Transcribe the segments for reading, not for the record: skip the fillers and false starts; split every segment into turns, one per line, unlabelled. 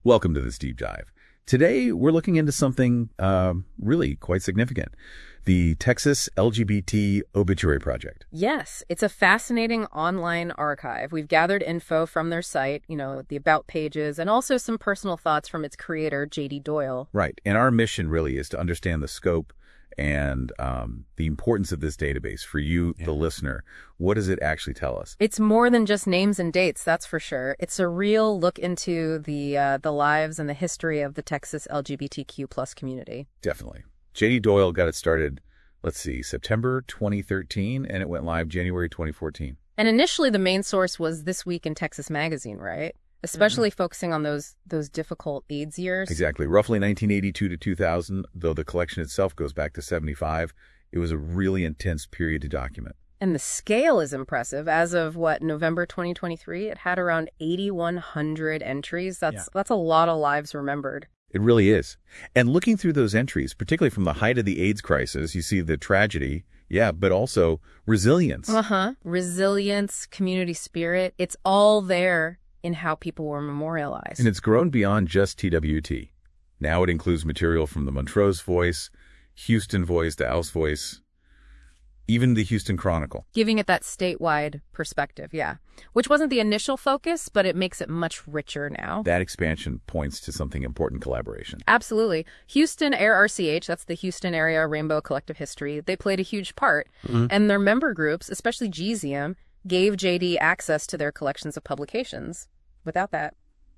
Welcome to this deep dive. Today, we're looking into something really quite significant, the Texas LGBT Obituary Project.
Yes, it's a fascinating online archive. We've gathered info from their site, the about pages, and also some personal thoughts from its creator, J.D. Doyle.
Right, and our mission really is to understand the scope and the importance of this database for you, the listener. What does it actually tell us?
It's more than just names and dates, that's for sure. It's a real look into the lives and the history of the Texas LGBTQ plus community.
Definitely. J.D. Doyle got it started, September 2013, and it went live January 2014.
And initially, the main source was This Week in Texas magazine, right? Especially focusing on those difficult AIDS years.
Exactly. Roughly 1982 to 2000, though the collection itself goes back to 75. It was a really intense period to document.
And the scale is impressive. As of, November 2023, it had around 8,100 entries. That's a lot of lives remembered.
It really is. And looking through those entries, particularly from the height of the AIDS crisis, you see the tragedy, but also resilience.
Resilience, community spirit, it's all there in how people were memorialized.
And it's grown beyond just TWT. Now it includes material from the Montrose Voice, Houston Voice, the House Voice, even the Houston Chronicle.
Giving it that statewide perspective, which wasn't the initial focus, but it makes it much richer now.
That expansion points to something important: collaboration.
Absolutely. Houston ARCH, that's the Houston Area Rainbow Collective History, they played a huge part. And their member groups, especially GZM, gave JD access to their collections of publications. Without that,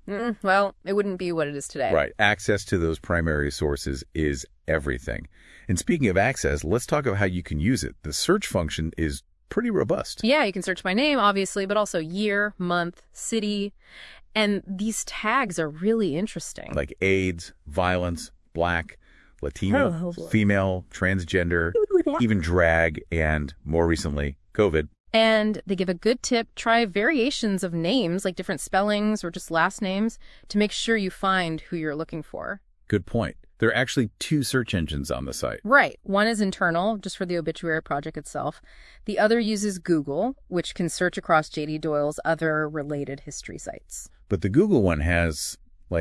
it wouldn't be what it is today.
Right. Access to those primary sources is everything. And speaking of access, let's talk about how you can use it. The search function is pretty robust.
Yeah, you can search by name, obviously, but also year, month, city. And these tags are really interesting.
Like AIDS, violence, Black, Latino, female, transgender, even drag, and more recently, COVID.
And they give a good tip: try variations of names, like different spellings or just last names, to make sure you find who you're looking for.
Good point. There are actually two search engines on the site.
Right. One is internal, just for the obituary project itself. The other uses Google, which can search across J.D. Doyle's other related history sites.
But the Google one has,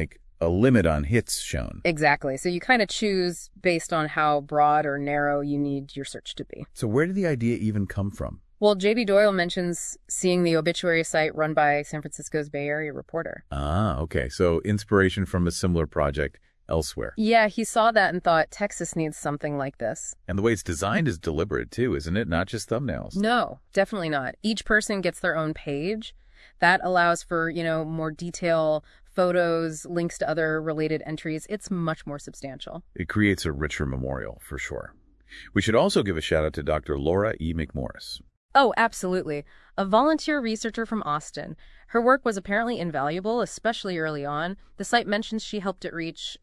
a limit on hits shown.
Exactly. So you kind of choose based on how broad or narrow you need your search to be.
So where did the idea even come from?
Well, J.D. Doyle mentions seeing the obituary site run by San Francisco's Bay Area Reporter.
Ah, okay. So inspiration from a similar project elsewhere.
Yeah, he saw that and thought Texas needs something like this.
And the way it's designed is deliberate, too, isn't it? Not just thumbnails.
No, definitely not. Each person gets their own page. That allows for, more detail, photos, links to other related entries. It's much more substantial.
It creates a richer memorial, for sure. We should also give a shout out to Dr. Laura E. McMorris.
Oh, absolutely. A volunteer researcher from Austin. Her work was apparently invaluable, especially early on. The site mentions she helped it reach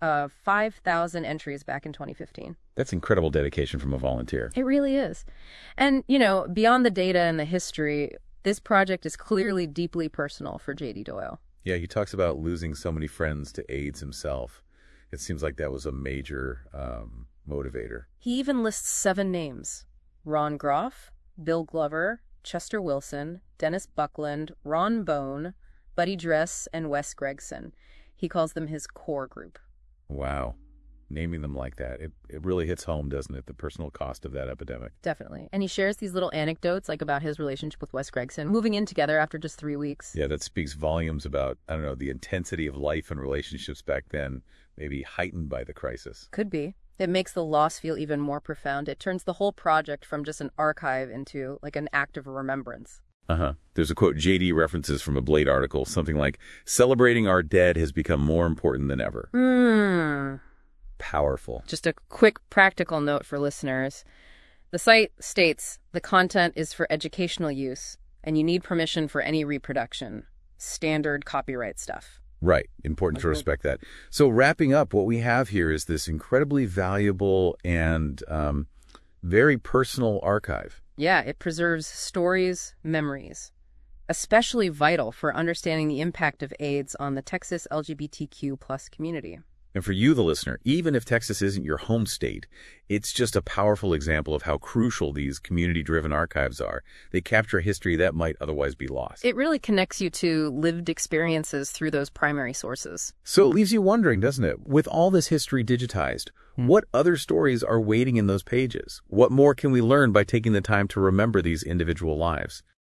5,000 entries back in 2015.
That's incredible dedication from a volunteer.
It really is. And, beyond the data and the history, this project is clearly deeply personal for J.D. Doyle.
Yeah, he talks about losing so many friends to AIDS himself. It seems like that was a major motivator.
He even lists 7 names: Ron Groff, Bill Glover, Chester Wilson, Dennis Buckland, Ron Bone, Buddy Dress, and Wes Gregson. He calls them his core group.
Wow. Naming them like that, it really hits home, doesn't it? The personal cost of that epidemic.
Definitely. And he shares these little anecdotes, about his relationship with Wes Gregson, moving in together after just 3 weeks.
Yeah, that speaks volumes about, the intensity of life and relationships back then, maybe heightened by the crisis.
Could be. It makes the loss feel even more profound. It turns the whole project from just an archive into, an act of remembrance.
There's a quote J.D. references from a Blade article, something like, "Celebrating our dead has become more important than ever." Powerful.
Just a quick practical note for listeners. The site states the content is for educational use, and you need permission for any reproduction. Standard copyright stuff.
Right. Important to respect that. So wrapping up, what we have here is this incredibly valuable and very personal archive.
Yeah, it preserves stories, memories, especially vital for understanding the impact of AIDS on the Texas LGBTQ plus community.
And for you, the listener, even if Texas isn't your home state, it's just a powerful example of how crucial these community-driven archives are. They capture history that might otherwise be lost.
It really connects you to lived experiences through those primary sources.
So it leaves you wondering, doesn't it? With all this history digitized, what other stories are waiting in those pages? What more can we learn by taking the time to remember these individual lives?